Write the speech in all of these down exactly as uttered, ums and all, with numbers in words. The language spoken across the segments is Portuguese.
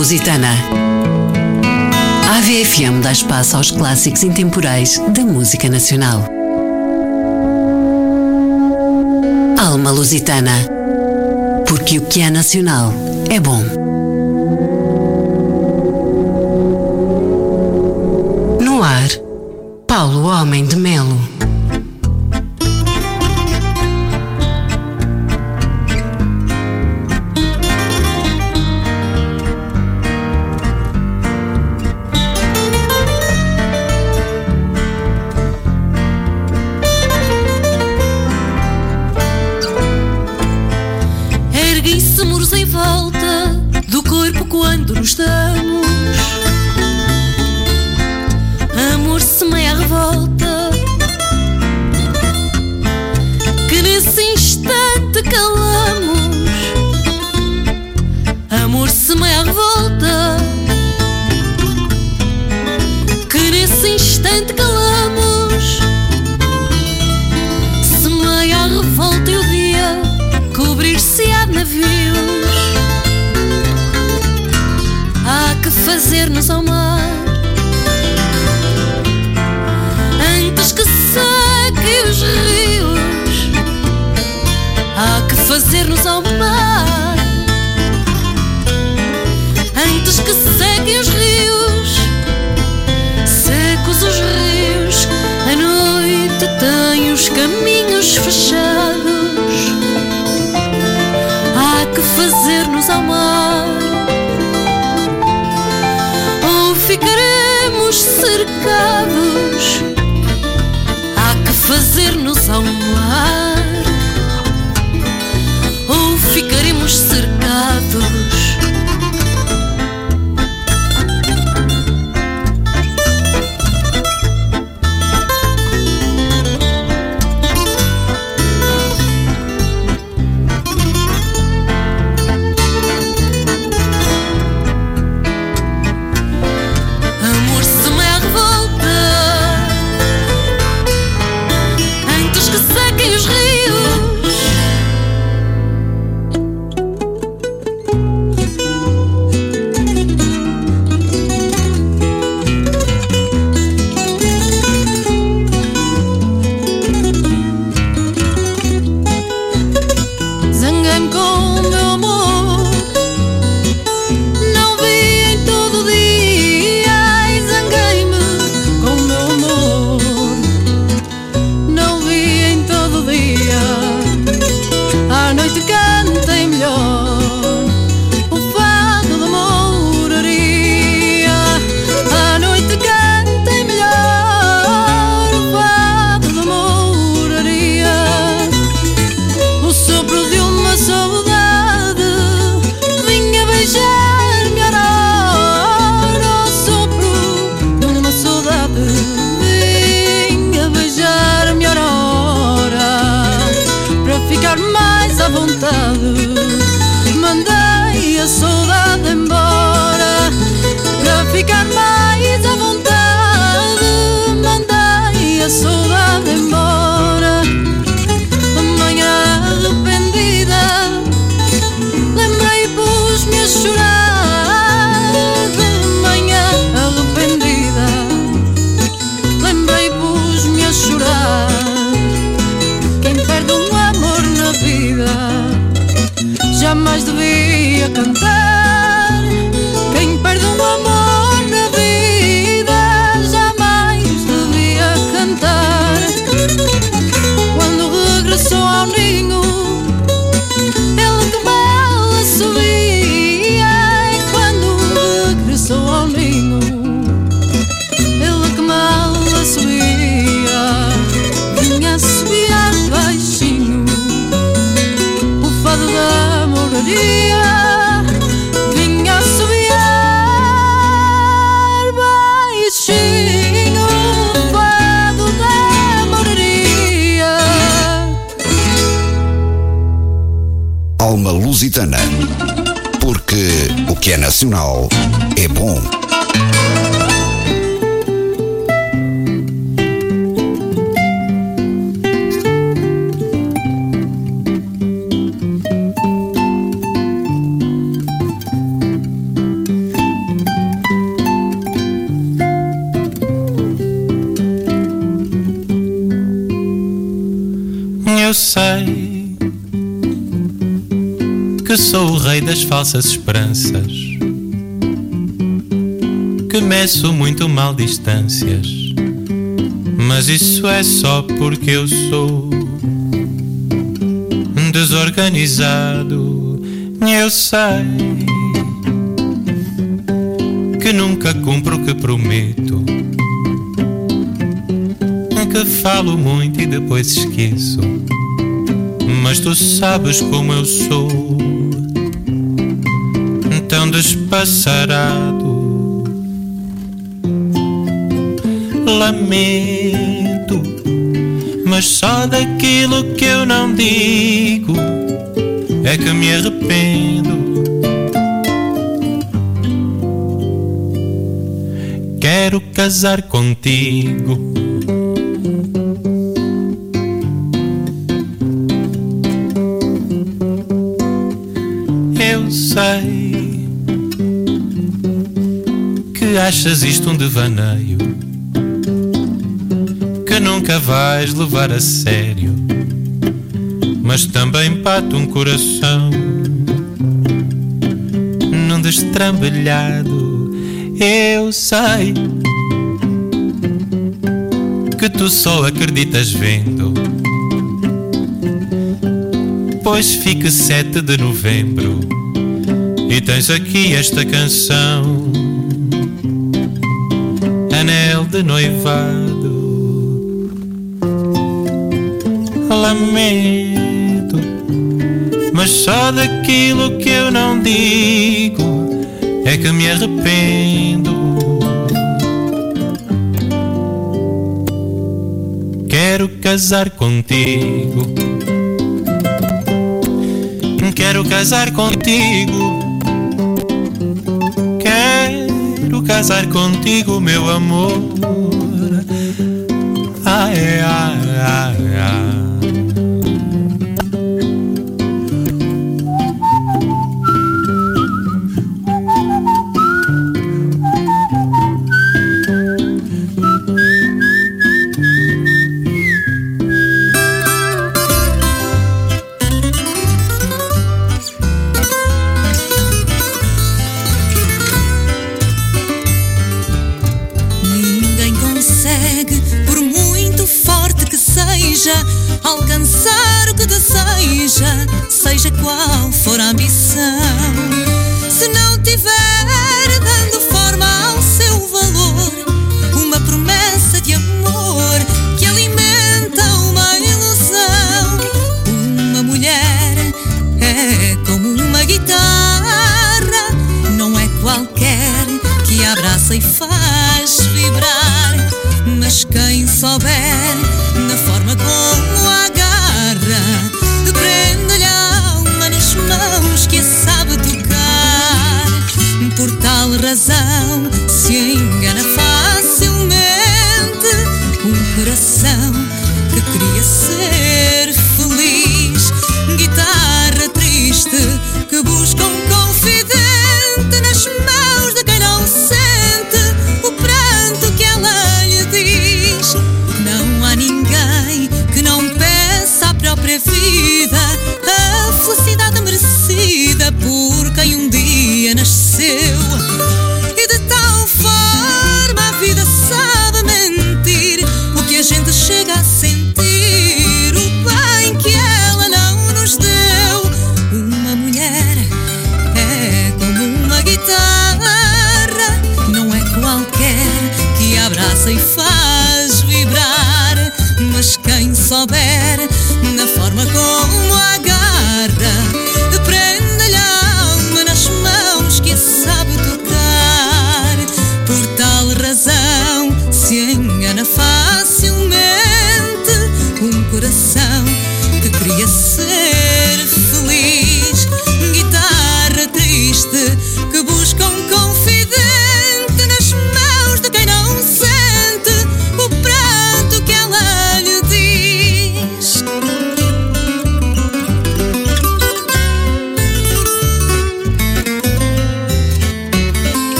Lusitana. A AVE F M dá espaço aos clássicos intemporais da música nacional. Alma Lusitana. Porque o que é nacional é bom. No ar, Paulo Homem de Melo. Erguem-se muros em volta do corpo quando nos damos. Amor semeia a revolta, que nesse instante calamos. Amor semeia a revolta, que nesse instante calamos. Semeia a revolta e o dia cobrir-se-á de navios. Há que fazer-nos ao mar antes que sequem os rios. Há que fazer-nos ao mar antes que sequem os rios. Secos os rios, a noite tem os caminhos fechados. Há que fazer-nos ao mar ou ficaremos cercados. Há que fazer-nos ao mar ou ficaremos cercados. Mandei a saudade embora para ficar mais à vontade. Mandei a saudade embora. Amanhã arrependida lembrei e pus-me a chorar. Amanhã arrependida lembrei e pus-me a chorar. Quem perde um amor na vida jamais devia cantar. Quem perde um amor na vida jamais devia cantar. Quando regressou ao ninho, ele que mal assobia. E quando regressou ao ninho, ele que mal assobia, vinha assobiar baixinho o fado da moraria. Vinha assobiar baixinho o fado da moraria. Alma Lusitana. Porque o que é nacional é bom. que sou o rei das falsas esperanças, que meço muito mal distâncias, mas isso é só porque eu sou desorganizado. Eu sei que nunca cumpro o que prometo, que falo muito e depois esqueço, mas tu sabes como eu sou, tão despassarado. Lamento, mas só daquilo que eu não digo é que me arrependo. Quero casar contigo. Eu sei que achas isto um devaneio, que nunca vais levar a sério, mas também bate um coração num destrambelhado. Eu sei que tu só acreditas vendo, pois fica sete de novembro e tens aqui esta canção, anel de noivado. Lamento, mas só daquilo que eu não digo é que me arrependo. Quero casar contigo. Quero casar contigo. Quero casar contigo, meu amor. Ai, ai, ai, ai. Alcançar o que deseja, seja qual for a ambição. Se não tiver dando forma ao seu valor uma promessa de amor que alimenta uma ilusão. Uma mulher é como uma guitarra, não é qualquer que abraça e faz vibrar, mas quem souber na forma como a agarra, prende-lhe a alma nas mãos que a sabe tocar.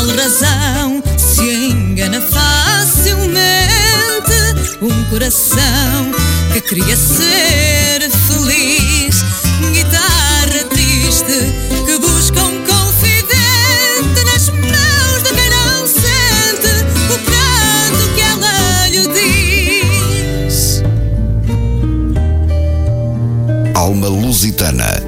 tendo razão, se engana facilmente um coração que queria ser feliz. Guitarra triste que busca um confidente nas mãos de quem não sente o pranto que ela lhe diz. Alma Lusitana.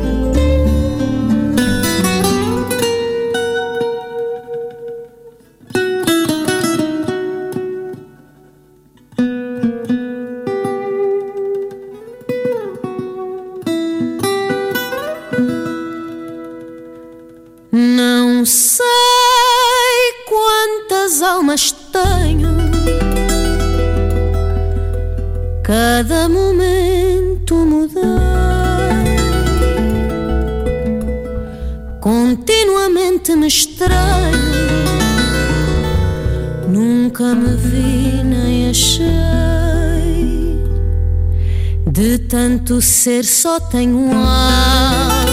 Não sei quantas almas tenho, cada momento mudei, continuamente me estranho, nunca me vi nem achei, de tanto ser só tenho alma.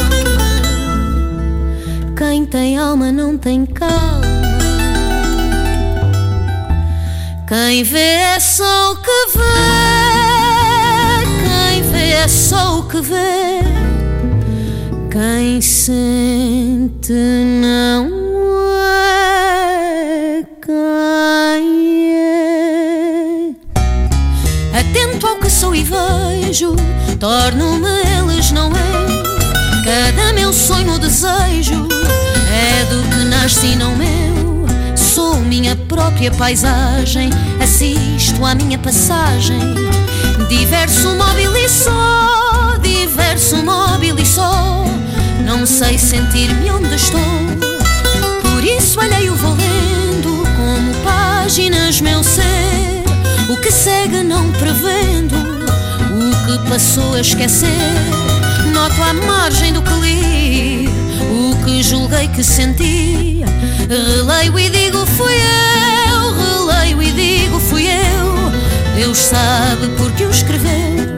Quem tem alma não tem calma. Quem vê é só o que vê. Quem vê é só o que vê. Quem sente não é quem é. Atento ao que sou e vejo, torno-me eles, não é? Cada meu sonho, desejo é do que nasci, não meu. Sou minha própria paisagem, assisto à minha passagem. Diverso móvel e só, diverso móvel e só. Não sei sentir-me onde estou, por isso alheio vou lendo como páginas meu ser. O que segue não prevendo, o que passou a esquecer. Noto à margem do que li, o que julguei que senti. Releio e digo fui eu, releio e digo fui eu. Deus sabe porque o escreveu.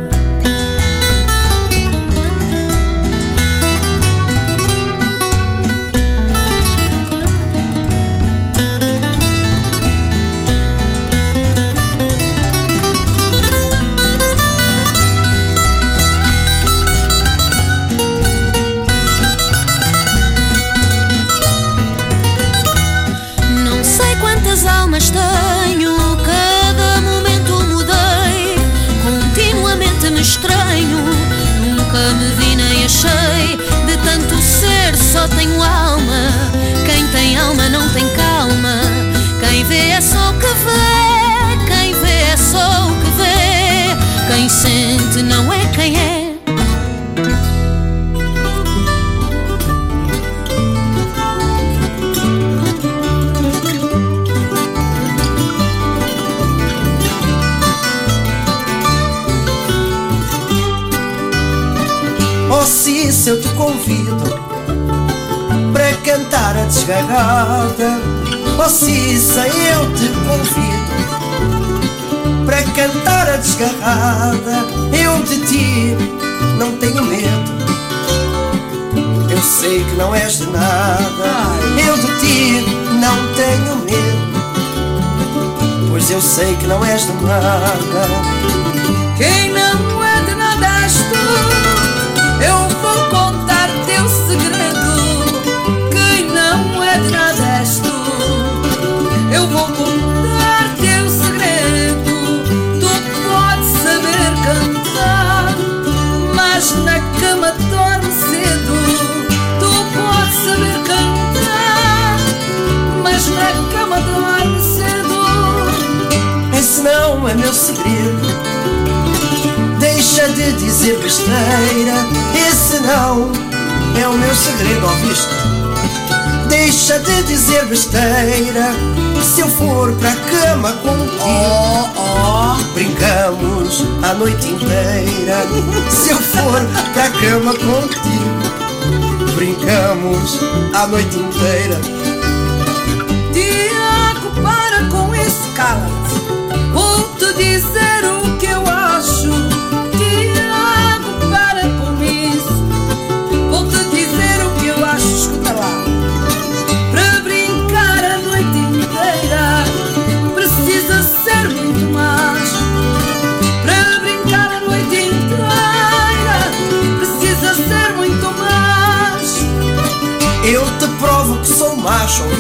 Almas tenho, cada momento mudei, continuamente me estranho, nunca me vi nem achei, de tanto ser só tenho alma. Quem tem alma não tem calma. Quem vê é só o que vê. Quem vê é só o que vê. Quem sente não é quem é. Oh, se se eu te convido para cantar a desgarrada. Oh, se se eu te convido para cantar a desgarrada. Eu de ti não tenho medo, eu sei que não és de nada. Eu de ti não tenho medo, pois eu sei que não és de nada. Quem não é de nada és tu. Eu vou contar teu segredo. Quem não é de nada és tu. Eu vou contar teu segredo. Tu podes saber cantar, mas na cama dorme cedo. Tu podes saber cantar, mas na cama dorme cedo. Esse não é meu segredo, deixa de dizer besteira. Esse não é o meu segredo, ouviste? Deixa de dizer besteira. Se eu for para a cama contigo, oh, oh, brincamos a noite inteira. Se eu for para a cama contigo, brincamos a noite inteira. Tiago, para com esse cala-te. Vou-te dizer o que eu acho. Tiago, para com isso. Vou-te dizer o que eu acho. Escuta lá. Para brincar a noite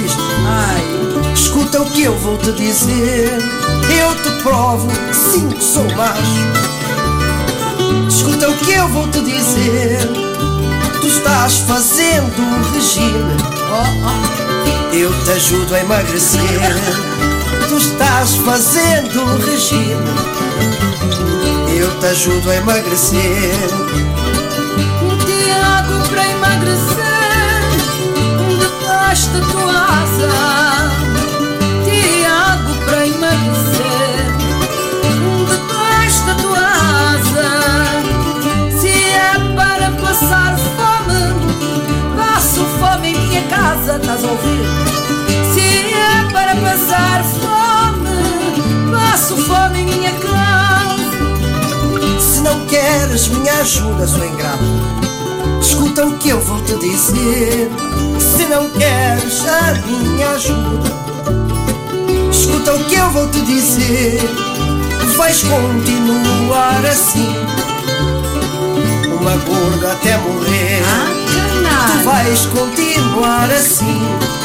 ouviste? Ai. Escuta o que eu vou te dizer. Eu te provo, sim que sou macho. Escuta o que eu vou te dizer. Tu estás fazendo regime. Oh, oh. Eu te ajudo a emagrecer. Tu estás fazendo regime. Eu te ajudo a emagrecer. Tiago, para emagrecer, debaixo da tua asa. Tiago, para emagrecer, debaixo da tua asa. Se é para passar fome, passo fome em minha casa, estás a ouvir? Se é para passar fome, passo fome em minha casa. Se não queres minha ajuda, sou ingrato. Escuta o que eu vou te dizer. Se não queres a minha ajuda, escuta o que eu vou te dizer. Vais continuar assim, uma gorda até morrer. Ah, tu vais continuar assim,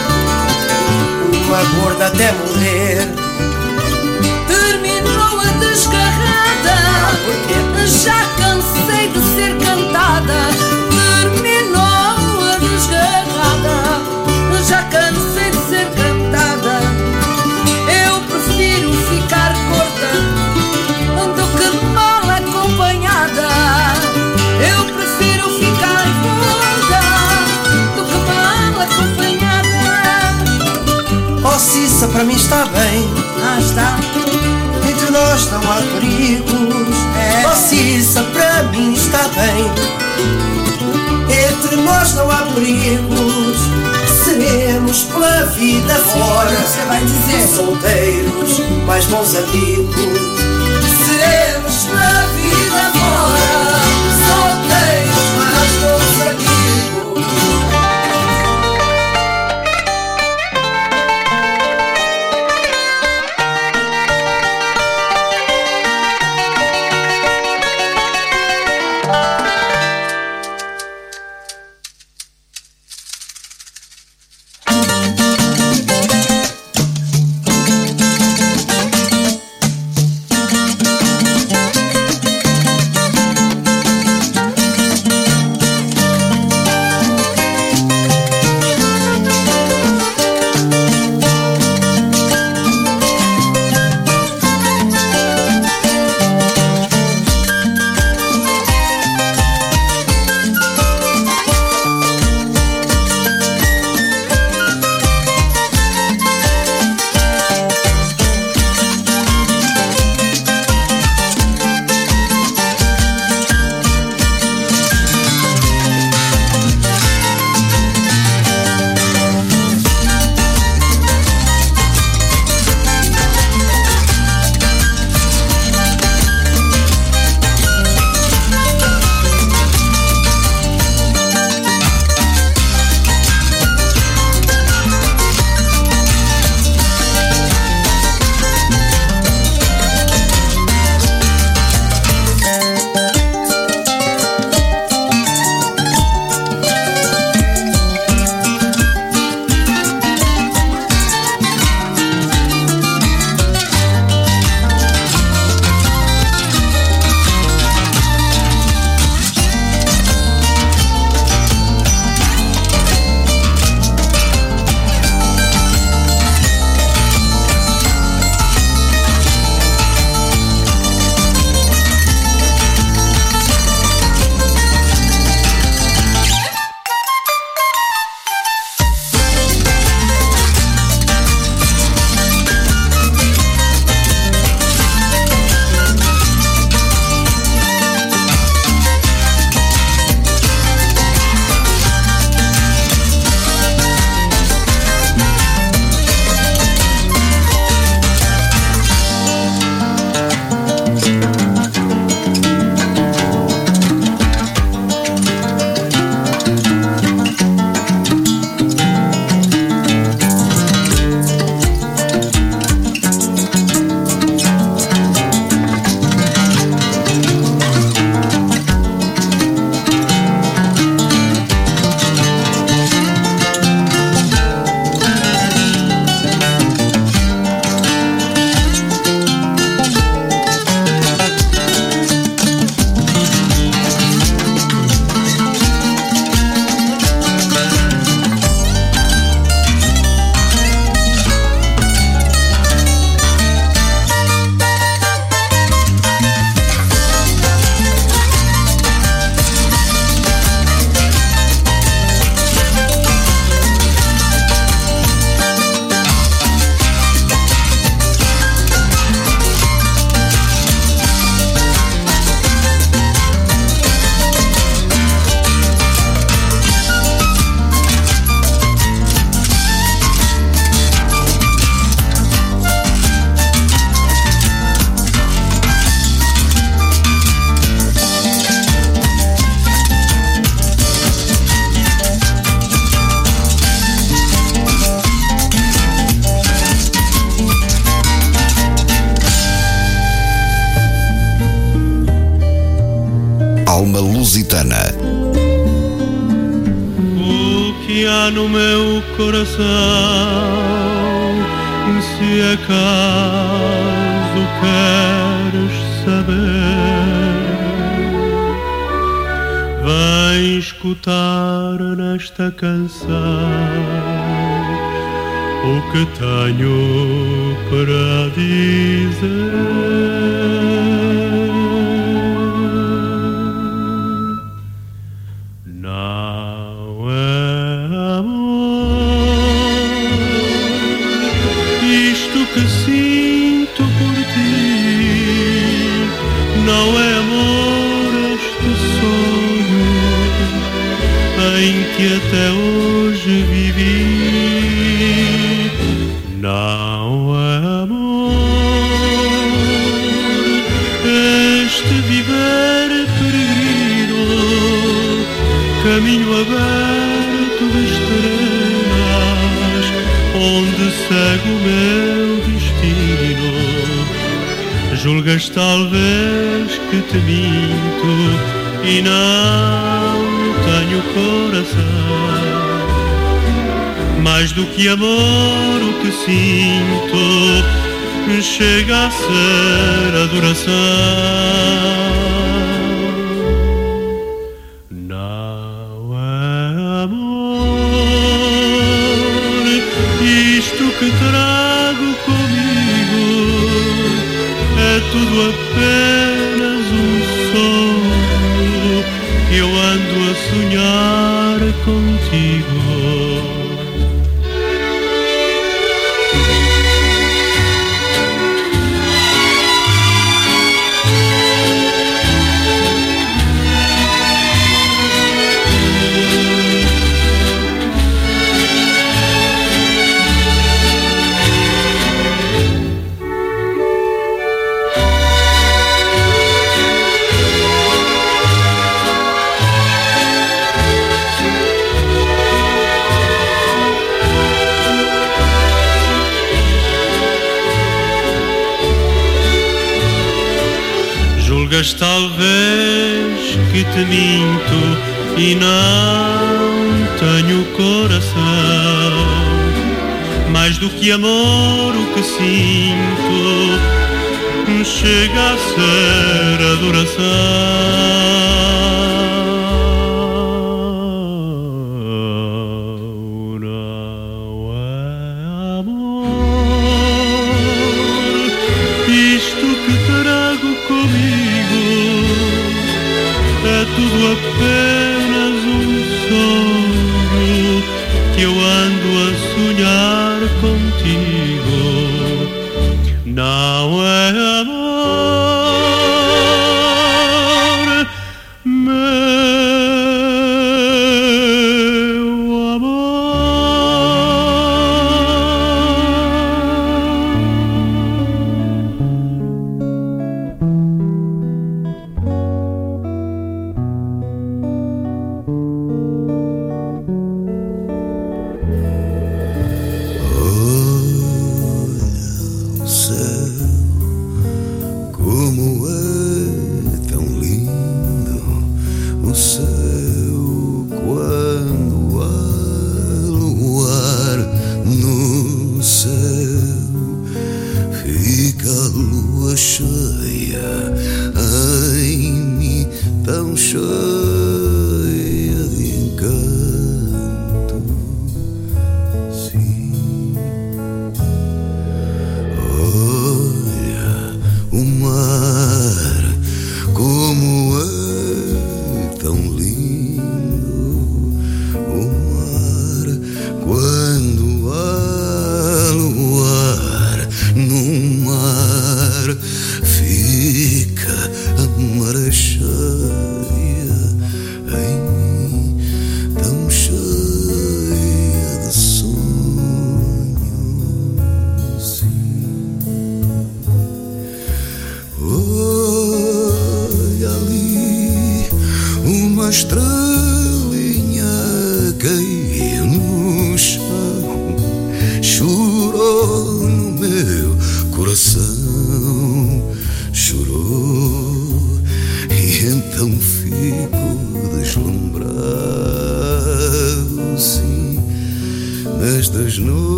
uma gorda até morrer. Terminou a desgarrada, já cansei de ser cantada. Terminou a desgarrada, já cansei de ser cantada. Eu prefiro ficar gorda do que mal acompanhada. Eu prefiro ficar gorda do que mal acompanhada. Oh Cissa, para mim está bem. Ah, está. Entre nós não há perigos. É. Oh Cissa, para mim está bem. Entre nós não há perigos. Seremos pela vida fora. Você vai dizer solteiros, mais bons amigos. Seremos pela vida fora, solteiros, mais bons amigos. Alma Lusitana. O que há no meu coração, se acaso queres saber, vem escutar nesta canção o que tenho para dizer. Não é amor isto que sinto por ti, não é amor este sonho em que até hoje vivi. Não é amor este viver peregrino, caminho aberto de estrelas, onde segue o meu destino. Julgas talvez que te minto e não tenho coração. Mais do que amor o que sinto chega a ser adoração. Não é amor isto que trago comigo, é tudo apenas um sonho que eu ando a sonhar contigo. Julgas talvez que te minto e não tenho coração. Mais do que amor o que sinto chega a ser adoração. Não é amor isto que trago comigo, é tudo apenas um sonho que eu ando a sonhar contigo. Não é amor, meu fica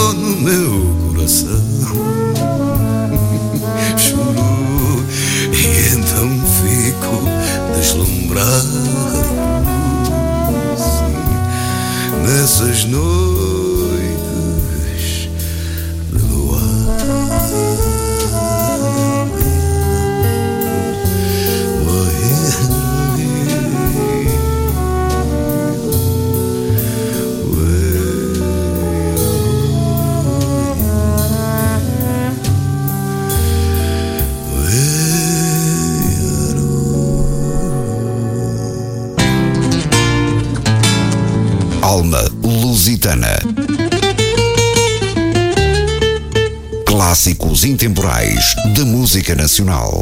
dor no meu coração. Choro e então fico deslumbrado, sim, nessas noites de luar. Alma Lusitana. Clássicos intemporais da música nacional.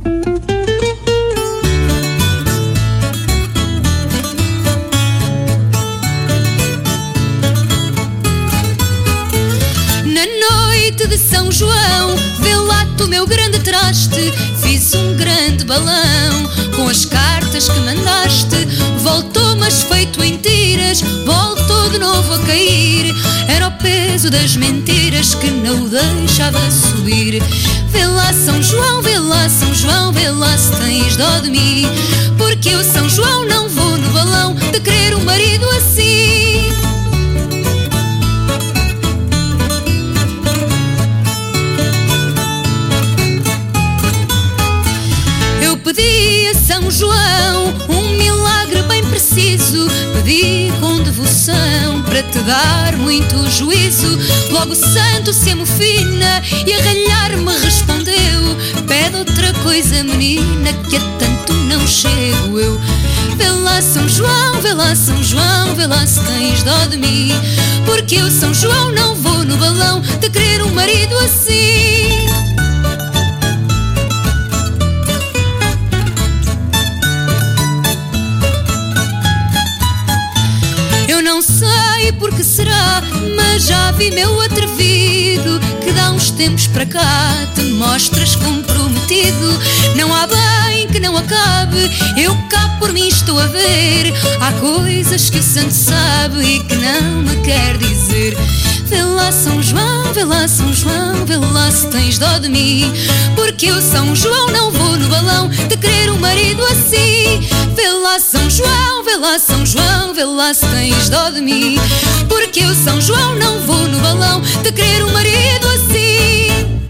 Na noite de São João, vê lá tu meu grande traste. Fiz um grande balão com as cartas que mandaste. Voltou, mas feito em tiras, voltou de novo a cair. Era o peso das mentiras que não o deixava subir. Vê lá São João, vê lá São João, vê lá se tens dó de mim. Porque eu, São João, não vou no balão de querer um marido assim. Pedi a São João um milagre bem preciso. Pedi com devoção para te dar muito juízo. Logo o santo se amofina e a ralhar me respondeu: pede outra coisa, menina, que a tanto não chego eu. Vê lá São João, vê lá São João, vê lá se tens dó de mim. Porque eu, São João, não vou no balão de querer um marido assim. Não sei por que será, mas já vi meu atrevido que dá uns tempos para cá te mostras comprometido. Não há bem que não acabe, eu cá por mim estou a ver. Há coisas que o santo sabe e que não me quer dizer. Vê lá São João, vê lá São João, vê lá se tens dó de mim. Porque eu, São João, não vou no balão de querer um marido assim. Vê lá São João, vê lá São João, vê lá se tens dó de mim. Porque eu, São João, não vou no balão de querer um marido assim.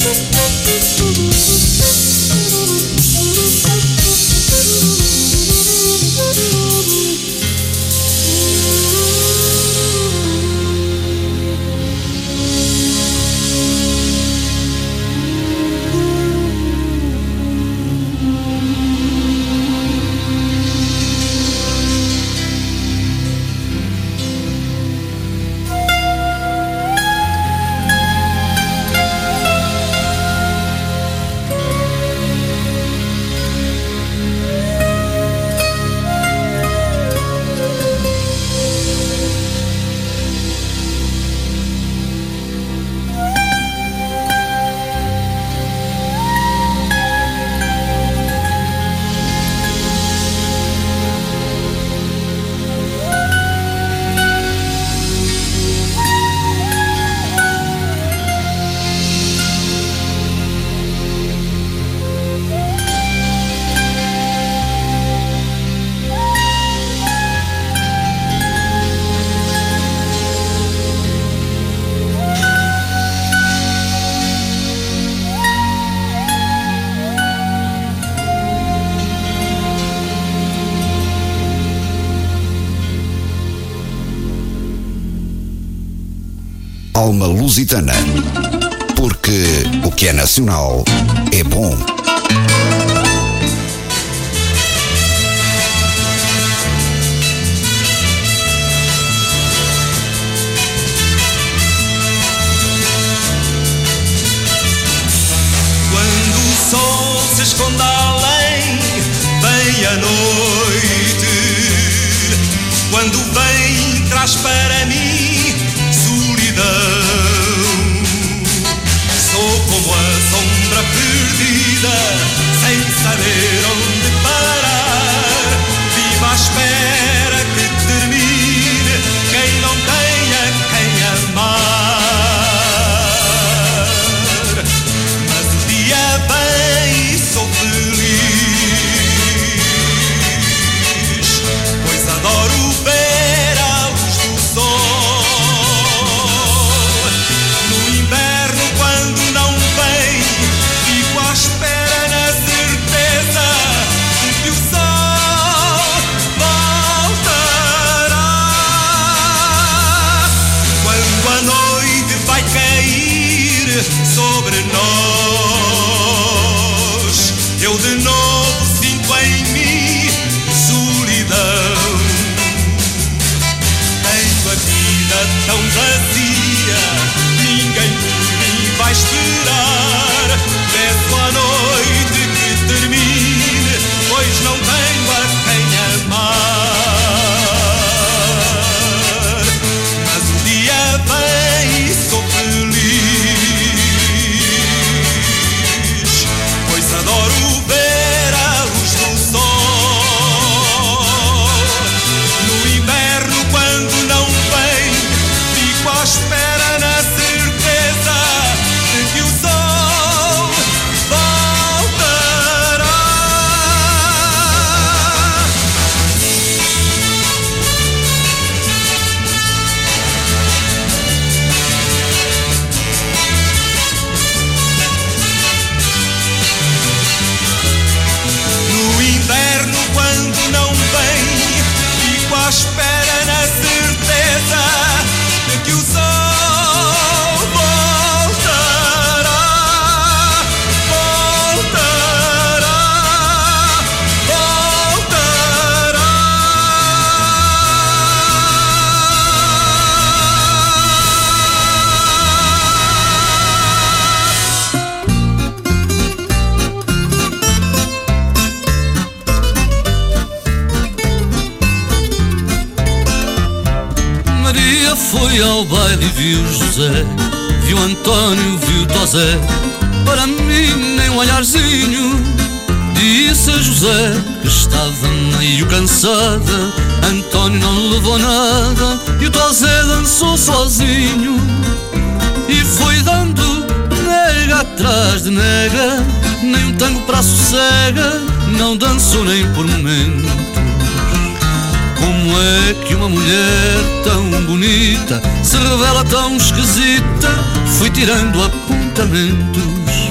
Alma Lusitana, porque o que é nacional é bom. Quando o sol se esconde além, vem a noite. Quando vem, traz para mim solidão. Sou como a sombra perdida, sem saber onde parar. Vivo à espera que termine, quem não tenha quem amar. Mas o dia vem e sou feliz, pois adoro ver a luz do sol. No inverno, quando não vem, fico à espera na certeza de que o sol voltará. Quando a noite vai cair sobre nós, eu de novo sinto em mim solidão. Tenho a vida tão vazia, ninguém por mim vai esperar. Peço à noite que termine, pois não tenho a quem amar. Mas o dia vem e sou feliz, pois adoro ver a luz do sol. No inverno, quando não vem, fico à espera na certeza de que o sol voltará. No inverno, quando não vem, fico à espera na certeza de que o sol voltará, voltará, voltará. Maria foi ao baile e viu José, viu António, viu Tosé. Para mim nem um olharzinho. Disse a José que estava meio cansada. António não levou nada e o Tosé dançou sozinho. E foi dando nega atrás de nega, nem um tango para sossega, não dançou nem por momentos. Como é que uma mulher tão bonita se revela tão esquisita? Fui tirando apontamentos.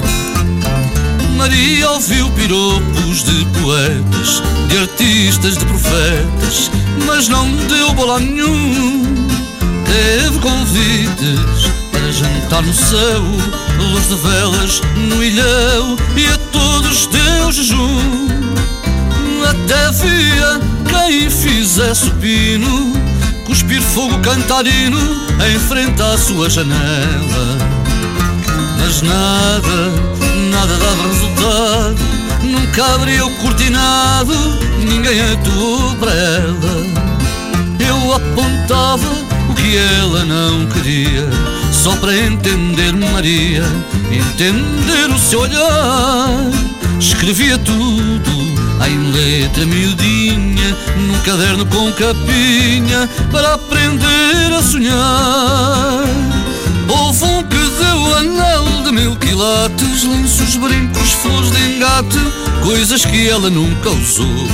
Maria ouviu piropos de poetas, de artistas, de profetas, mas não deu bola a nenhum. Teve convites para jantar no céu, luz de velas no ilhéu, e a todos deu jejum. Até via quem fizesse o pino, cuspir fogo cantarino em frente à sua janela. Mas nada, nada dava resultado, nunca abria o cortinado, ninguém atuou para ela. Eu apontava o que ela não queria, só para entender Maria, entender o seu olhar. Escrevia tudo em letra miudinha, num caderno com capinha, para aprender a sonhar. Houve um que deu anel de mil quilates, lenços, brincos, flores de engate, coisas que ela nunca usou.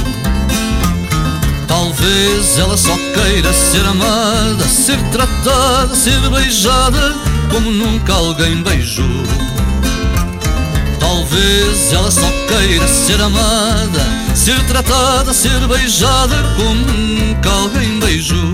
Talvez ela só queira ser amada, ser tratada, ser beijada como nunca alguém beijou. Talvez ela só queira ser amada, ser tratada, ser beijada como nunca alguém beijou.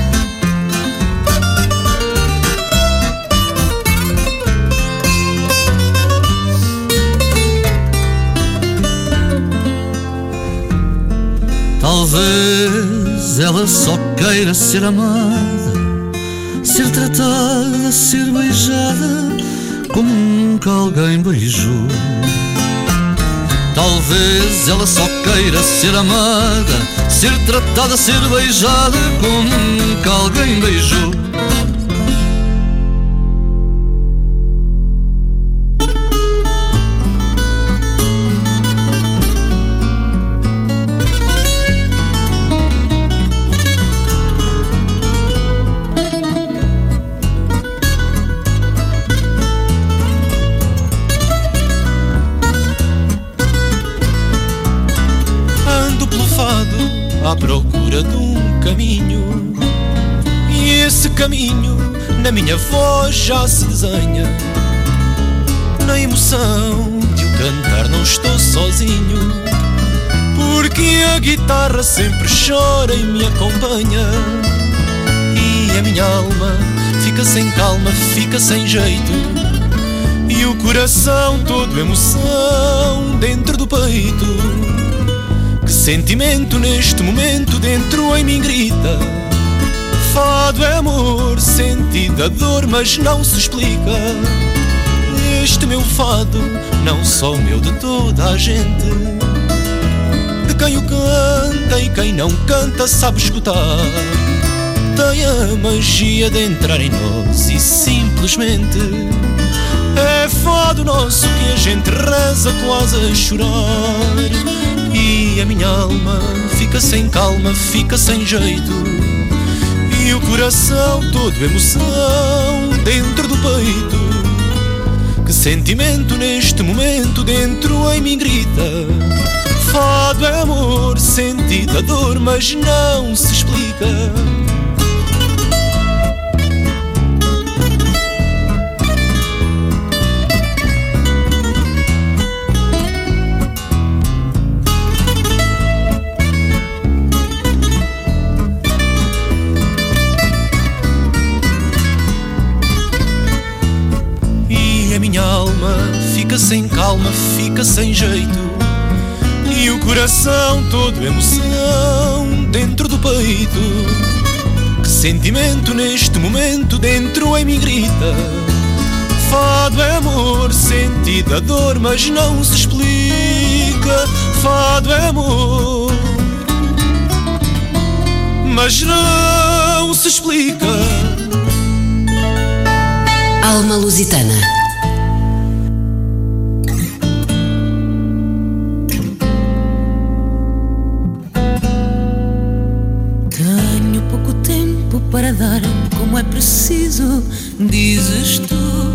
Talvez ela só queira ser amada, ser tratada, ser beijada como nunca alguém beijou. Talvez ela só queira ser amada, ser tratada, ser beijada como nunca alguém beijou. À procura de um caminho, e esse caminho na minha voz já se desenha. Na emoção de o cantar não estou sozinho, porque a guitarra sempre chora e me acompanha. E a minha alma fica sem calma, fica sem jeito, e o coração todo emoção dentro do peito. Que sentimento neste momento dentro em mim grita. Fado é amor, sentido a dor, mas não se explica. Este meu fado, não só meu, de toda a gente, de quem o canta e quem não canta sabe escutar. Tem a magia de entrar em nós e simplesmente é fado nosso que a gente reza quase a chorar. E a minha alma fica sem calma, fica sem jeito, e o coração todo emoção dentro do peito. Que sentimento neste momento dentro em mim grita. Fado é amor, sentido a dor, mas não se explica. Fica sem calma, fica sem jeito, e o coração todo emoção dentro do peito. Que sentimento neste momento dentro em mim grita. Fado é amor, sentido a dor, mas não se explica. Fado é amor, mas não se explica. Alma Lusitana. Para dar como é preciso, dizes tu.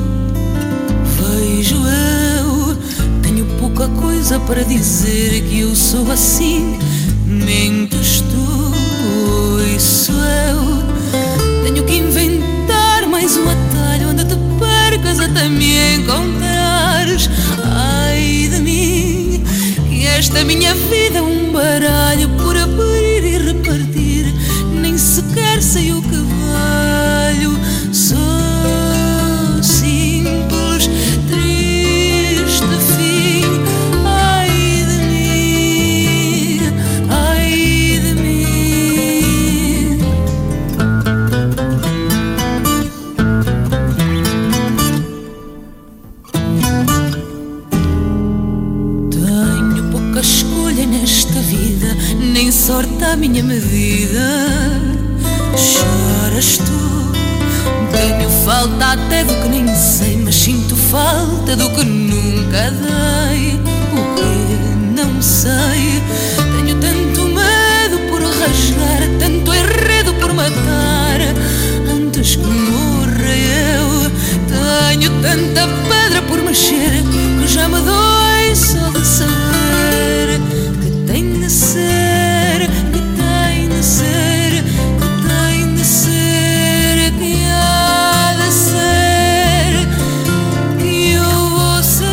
Vejo eu, tenho pouca coisa para dizer, que eu sou assim. Mentes tu, isso eu. Tenho que inventar mais um atalho onde te percas até me encontrares. Ai de mim, minha vida um baralho por abrir e repartir. Nem sequer sei o que valho. Sou simples, triste fim. Ai de mim, ai de mim. Tenho pouca escolha nesta vida, nem sorte à minha medida. Choras tu, tenho falta até do que nem sei, mas sinto falta do que nunca dei. O que não sei, tenho tanto medo por rasgar, tanto enredo por matar. Antes que morra eu, tenho tanta pedra por mexer, que já me dói só de saber que tem de ser, que tem de ser, que tem de ser, que há de ser, que eu vou ser.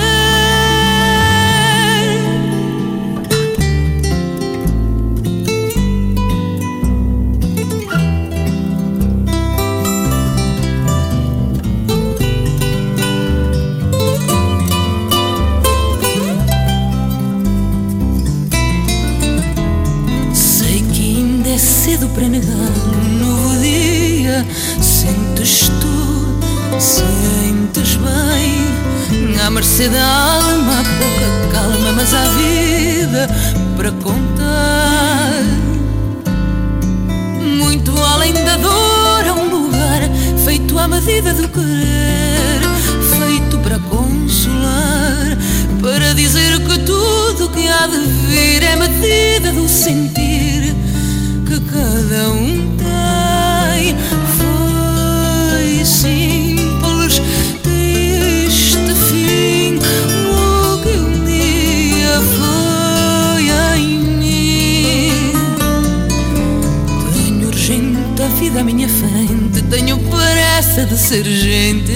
Sei que ainda é cedo para negar um novo dia. Sentes tu, sentes bem, à mercê da alma há pouca calma, mas há vida para contar. Muito além da dor há um lugar feito à medida do querer, feito para consolar, para dizer que tudo que há de vir é medida do sentir que cada um tem. Foi simples, triste fim, o que um dia foi em mim. Tenho urgente a vida à minha frente, tenho pressa de ser gente.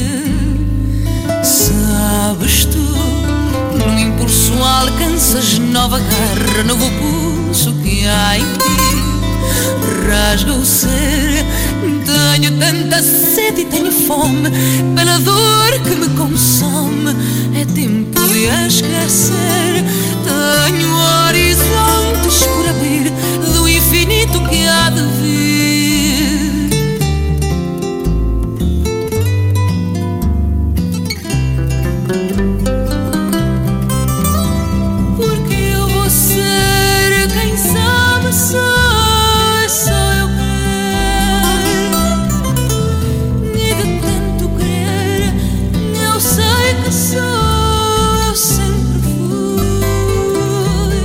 Sabes tu, num impulso alcanças nova garra, novo pulso que há em ti. Rasga o ser, tenho tanta sede e tenho fome pela dor que me consome. É tempo de a esquecer. Tenho horizontes por abrir do infinito que há de vir. Porque eu vou ser quem sabe sou. Sou, sempre fui.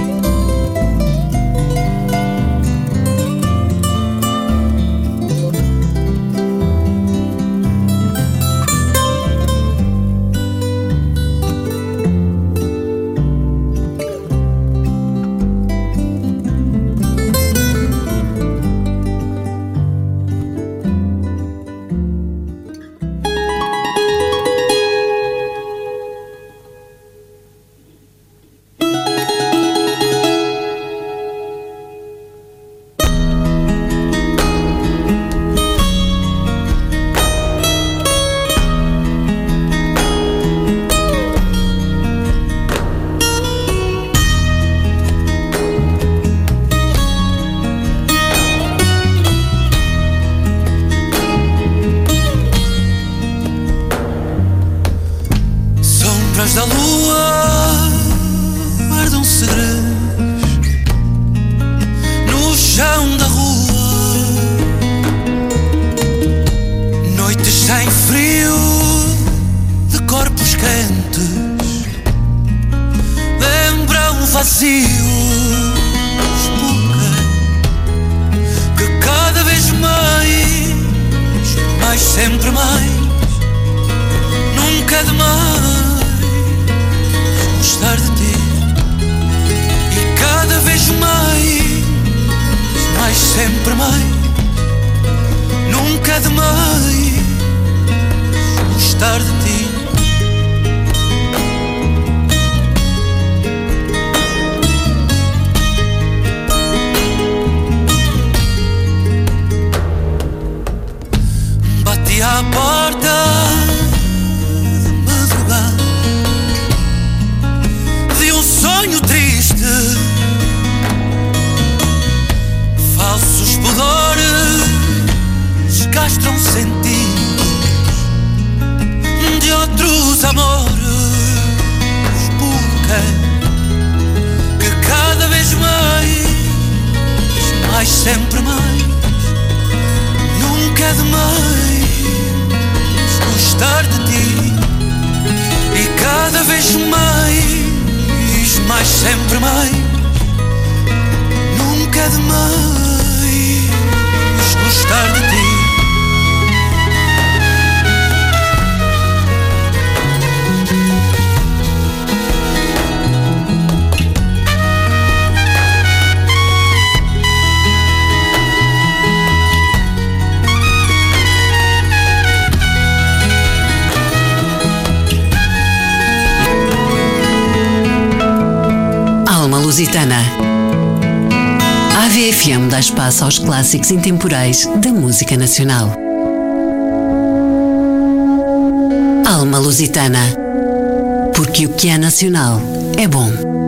sempre mais, nunca é demais gostar de ti. E cada vez mais, mais sempre mais, nunca é demais gostar de ti. sempre mais. Nunca é demais gostar de ti. E cada vez mais, mais sempre mais. Nunca é demais gostar de ti. Lusitana. A AVE F M dá espaço aos clássicos intemporais da música nacional. Alma Lusitana. Porque o que é nacional é bom.